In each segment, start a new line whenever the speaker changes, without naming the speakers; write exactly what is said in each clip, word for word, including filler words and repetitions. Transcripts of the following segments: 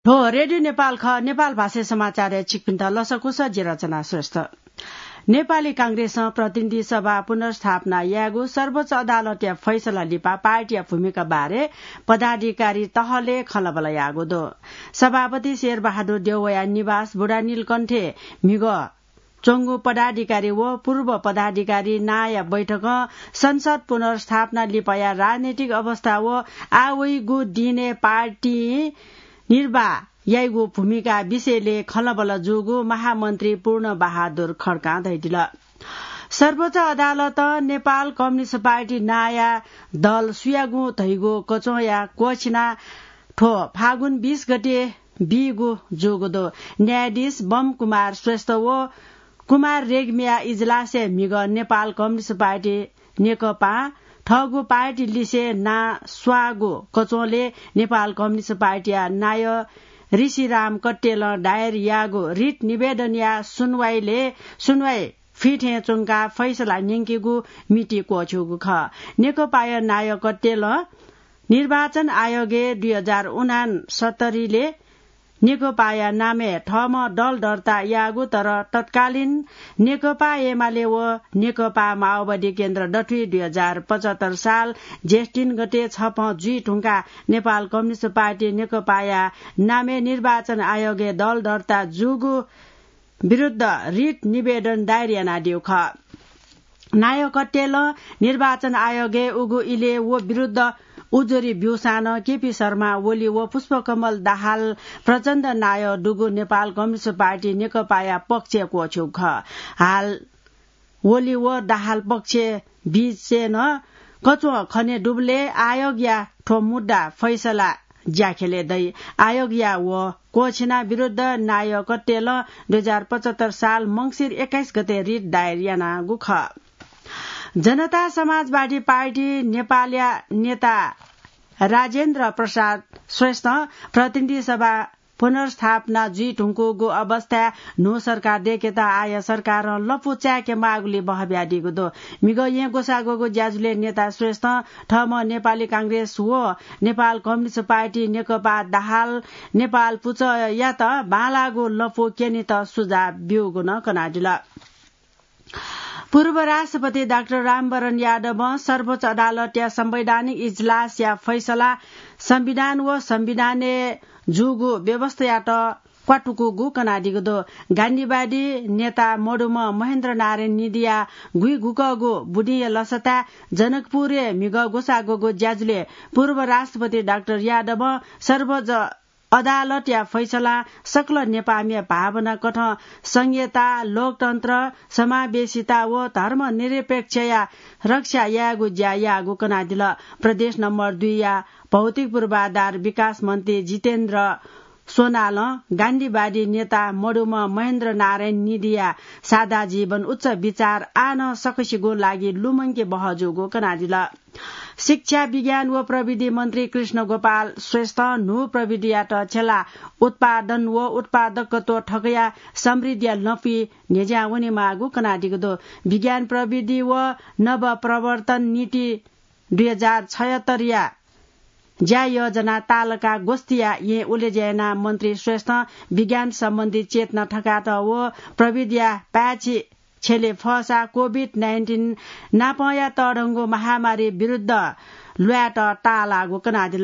हो रेडियो नेपाल ख नेपाल भाषा समाचार चिकपिन्ता लसकुश जिरचना श्रेष्ठ नेपाली कांग्रेस प्रतिनिधि सभा पुनर्स्थापना यागु सर्वोच्च अदालत या फैसला लिपा पार्टी भूमिका बारे पदाधिकारी तहले खलबल यागु दो सभापति शेरबहादुर देउया निवास बुढा नीलकण्ठे मिग चोंगु पदाधिकारी व पूर्व पदाधिकारी नाया बैठक संसद पुनर्स्थापना लिपाया राजनीतिक अवस्था व आवैगु दिने पार्टी निर्वा याइगो भूमिका विषयले खलबल जुगु महामन्त्री पूर्ण बहादुर खड्का दैदिल सर्वोच्च अदालत नेपाल कम्युनिस्ट पार्टी नाया दल सुयागु धैगो कचोया कोछिना ठो फागुन बीस गते बिगु जुगुदो न्यायाधीश बम कुमार श्रेष्ठ व कुमार रेग्मिया इजलासे मिग नेपाल कम्युनिस्ट पार्टी नेकपा ठगु पार्टी लिसे ना स्वागु कचोले नेपाल कम्युनिस्ट पार्टी नाय ऋषिराम कट्टेल डायर यागो रिट निवेदन या सुनवाईले सुनवाई फिठे चुङका फैसला निङ्कीगु मिति कोछुगु ख नेकपा नाय कट्टेल निर्वाचन आयोगे दुई हजार उनासत्तरीले नेकपा नामे ठम दल दर्ता यागु तर तत्कालीन नेकपा एमाले व नेकपा माओवादी केन्द्र डठुई दुई हजार पचहत्तर साल जेठ तीन गते छप जुई ठुङ्का नेपाल कम्युनिस्ट पार्टी नेकपा नामे निर्वाचन आयोगे दल दर्ता जुगु विरूद्ध रिट निवेदन दायर याना दिउ ख नाय कट्टेल निर्वाचन आयोगे उगु इले वो विरूद्ध उजोरी ब्यूसान केपी शर्मा ओली व पुष्पकमल दाहाल प्रचण्ड नाय डुगु नेपाल कम्युनिस्ट पार्टी नेकपा पक्ष कोछु ख हाल ओली व दाहाल पक्ष बीच न कचो खने डुबले आयोग या ठो मुद्दा फैसला ज्याखेले दै आयोग या व कोछिना विरूद्ध नाय कट्टेल दुई हजार पचहत्तर साल मंगिर एक्काइस गते रिट दायर याना गुख जनता समाजवादी पार्टी नेपालया नेता राजेन्द्र प्रसाद श्रेष्ठ प्रतिनिधि सभा पुनर्स्थापना जुई ठुङ्कुगु अवस्था नो सरकार देखेता आय सरकार लपु च्याके मागुले बहब्यादिगु दो मिग यहाँ गोसागोगु ज्याजुले नेता श्रेष्ठ ठम नेपाली कांग्रेस हो नेपाल कम्युनिस्ट पार्टी नेकपा दाहाल नेपाल पुच या त बालागु लपु केनी त सुझाव बिउगु न कनाडिल पूर्व राष्ट्रपति डाक्टर रामवरण यादव सर्वोच्च अदालत या संवैधानिक इजलास या फैसला संविधान व संविधाने जुगु व्यवस्था या त क्वाटुकुगु कनाडिगु दो गान्धीवादी नेता मोडुम महेन्द्र नारायण निदिया गुई गुकगु बुढी लसता जनकपुर मिग गोसागोगु ज्याजुले पूर्व राष्ट्रपति डाक्टर यादव सर्वोच्च अदालत या फैसला सकल नेपामी भावना कठ संहिता लोकतन्त्र समावेशिता व धर्म निरपेक्ष या रक्षा यागु ज्या यागु कनादिल प्रदेश नम्बर दुई या भौतिक पूर्वाधार विकास मन्त्री जितेन्द्र सोनाल गान्धीवादी नेता मडुम महेन्द्र नारायण निदिया सादा जीवन उच्च विचार आन सकसिगो लागि लुमङ्के बहजुगो कनादिल शिक्षा विज्ञान व प्रविधि मन्त्री कृष्ण गोपाल श्रेष्ठ नु प्रविधियाट छेला उत्पादन व उत्पादकत्व ठगया समृद्धि नफी नेज्याउनी मागु कनाडिगो दो विज्ञान प्रविधि व नव प्रवर्तन नीति दुई हजार छयत्तर या ज्या योजना तालका गोस्तिया ये उलेजना मन्त्री श्रेष्ठ विज्ञान सम्बन्धी चेतना ठकात व प्रविधिया प्याची छेले फसा कोभिड नाइन्टीन नापया तडङ्गो महामारी विरूद्ध ल्वाट टालागो कनादिल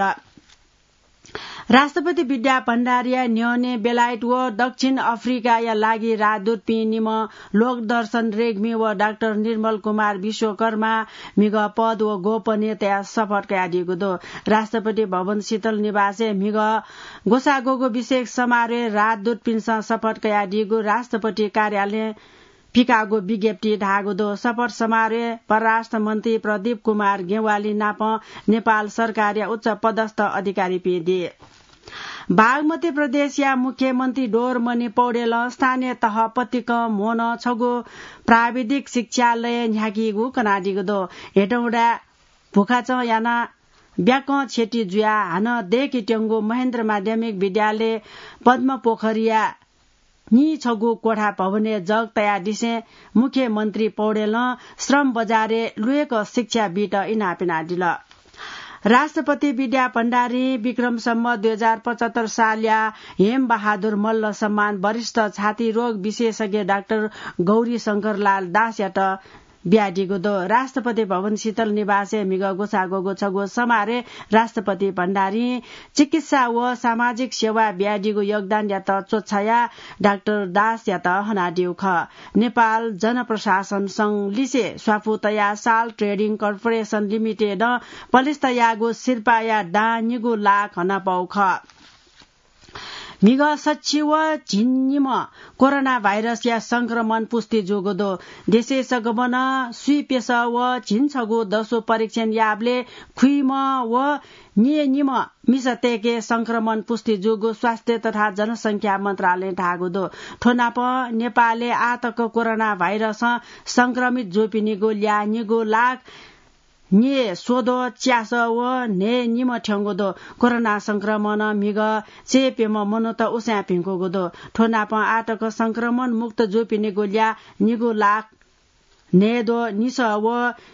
राष्ट्रपति विद्या भण्डारिया न्यौने बेलायत व दक्षिण अफ्रिका या लागि राजदूत पिनिम लोकदर्शन रेग्मी व डाक्टर निर्मल कुमार विश्वकर्मा मिग पद व गोपनीयता शपथ दिएको दो राष्ट्रपति भवन शीतल निवासे मिग गोसागोगो विशेष समारोह राजदूत पिन्स शपथ दिएको राष्ट्रपति कार्यालय पिकागो विज्ञप्ति ढागो दो शपथ समारोह परराष्ट्र मन्त्री प्रदीप कुमार गेवाली नाप नेपाल सरकार या उच्च पदस्थ अधिकारी पिदिए बागमती प्रदेश या मुख्यमन्त्री डोरमणि पौडेल स्थानीय तह पतिक मोन छगो प्राविधिक शिक्षालय झ्याकिगु कनाडिगो दो हेटौडा भुखाच याना ब्याक छेटी जुया हान देखि ट्याङ्गो महेन्द्र माध्यमिक विद्यालय पद्म पोखरिया नि छगु कोठा भवने जग तया दिसे मुख्यमन्त्री पौडेल श्रम बजारे लुएको शिक्षा बिट इनापिना दिल राष्ट्रपति विद्या भण्डारी विक्रम सम्वत दुई हजार पचहत्तर सालया हेम बहादुर मल्ल सम्मान वरिष्ठ छाती रोग विशेषज्ञ डाक्टर गौरी शंकर लाल दास याट ब्याडीगो दो राष्ट्रपति भवन शीतल निवासे मिग गोसागो गोछगो समारे राष्ट्रपति भण्डारी चिकित्सा व सामाजिक सेवा ब्याडीगो योगदान या त चोच्छाया डाक्टर दास या त हनाडिउ ख नेपाल जनप्रशासन संघ लिसे स्वाफुतया साल ट्रेडिङ कर्पोरेसन लिमिटेड पलिस्तयागो शिर्पाया डानिगो लाख हना पाउ ख मिग सचिव झिन्निम कोरोना भाइरस या संक्रमण पुष्टि जोगोदो देशे सगमन सुइपेस व झिन्छगो दसो परीक्षण याबले खुइम व नियम मिसतेके संक्रमण पुष्टि जोगो स्वास्थ्य तथा जनसंख्या मन्त्रालय ढागोदो ठोनाप नेपालले आतक कोरोना भाइरस संक्रमित जोपिनिगो ल्या निगो लाख ने सोदो च्यास व ने निम ठ्याङ्गोदो कोरोना संक्रमण मिग चेपेम मनोत उस्या पिङ्कोगोदो ठोनाप आटक संक्रमण मुक्त जोपिने गोल्या निगो लाख नेदो निस व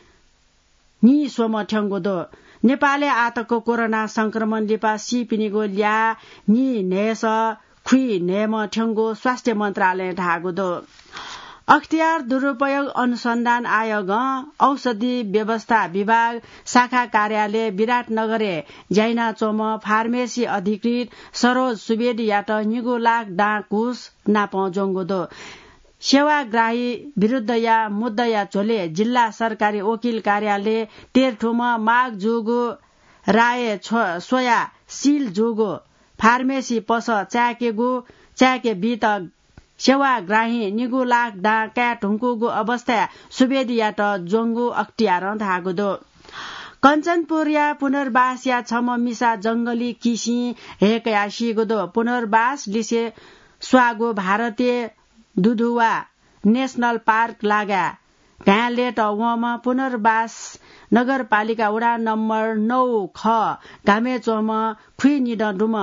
नि सोम ठ्याङ्गोदो नेपालले आतक कोरोना संक्रमण लिपा सिपिने गोल्या नि नेस खुइ नेम ठ्याङ्गो स्वास्थ्य मन्त्रालय ढागोदो अख्तियार दुरूपयोग अनुसन्धान आयोग औषधि व्यवस्था विभाग शाखा कार्यालय विराटनगरे जैना चोम फार्मेसी अधिकृत सरोज सुवेदी याट निगो लाख डाकुस नापौ जोंगोदो सेवाग्राही विरुद्ध या मुद्दया झोले जिल्ला सरकारी वकिल कार्यालय तेरठोमा माग जोगो राय सोया सील जोगो फार्मेसी पस च्याकेगो च्याके बीत सेवाग्राही निगो लाख डा क्याट हुङ्कुगो अवस्था सुवेदी याट जोंगो अख्तियार धागोदो कञ्चनपुरिया पुनर्वास या छम मिसा जंगली किसी हेकया सिगोदो पुनर्वास लिसे स्वागो भारतीय दुधुवा नेशनल पार्क लागा घालेट वमा पुनर्वास नगरपालिका वडा नम्बर नौ ख घामेचोम खुइनिड डुम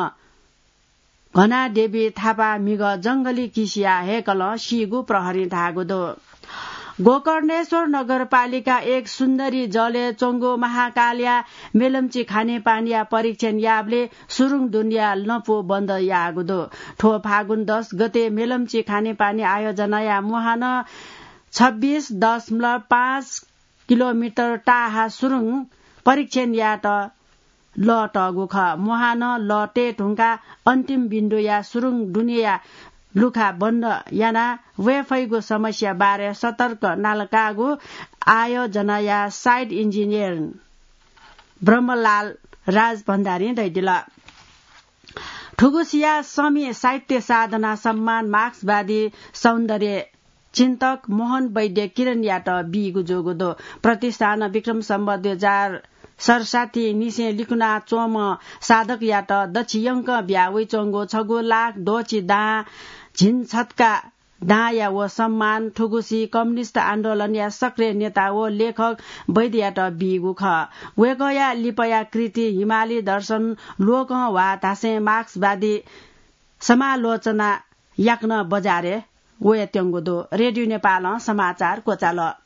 घना देवी थापा मिग जंगली किसिया हेकल सिगु प्रहरी धागोदो गोकर्णेश्वर नगरपालिका एक सुन्दरी जले चोंगो महाकालिया मेलम्ची खाने पानिया परीक्षण याबले सुरुङ दुनिया नपो बन्द यागुदो ठो फागुन दस गते मेलम्ची खाने पानी आयोजना या मुहान छब्बीस दशमलव पाँच किलोमिटर टाहा सुरुङ परीक्षण याट ल टगुख मुहान ल टे ढुङ्गा अन्तिम बिन्दु या सुरुङ दुनिया लुखा बन्द याना वेफैगो समस्या बारे सतर्क नालकागो आयोजना या साइड इन्जिनियर ब्रह्मलाल राज भण्डारी दैदिल ठुगुसिया समी साहित्य साधना सम्मान मार्क्सवादी सौन्दर्य चिन्तक मोहन वैद्य किरण याट बिगु जोगोदो प्रतिष्ठान विक्रम सम्वत दुई हजार सरसाती निसे लिकुना चोम साधक याट दक्षियंक ब्यावै चोंगो छगो लाख डोची दा झिनछतका दाया व सम्मान ठुगुसी कम्युनिस्ट आन्दोलन या सक्रिय नेता व लेखक वैद्याट बिगु ख वेगया लिपया कृति हिमाली दर्शन लोक वा धासे मार्क्सवादी समालोचना याक्न बजारे वे त्यङ्गोदो रेडियो नेपाल समाचार कोचाल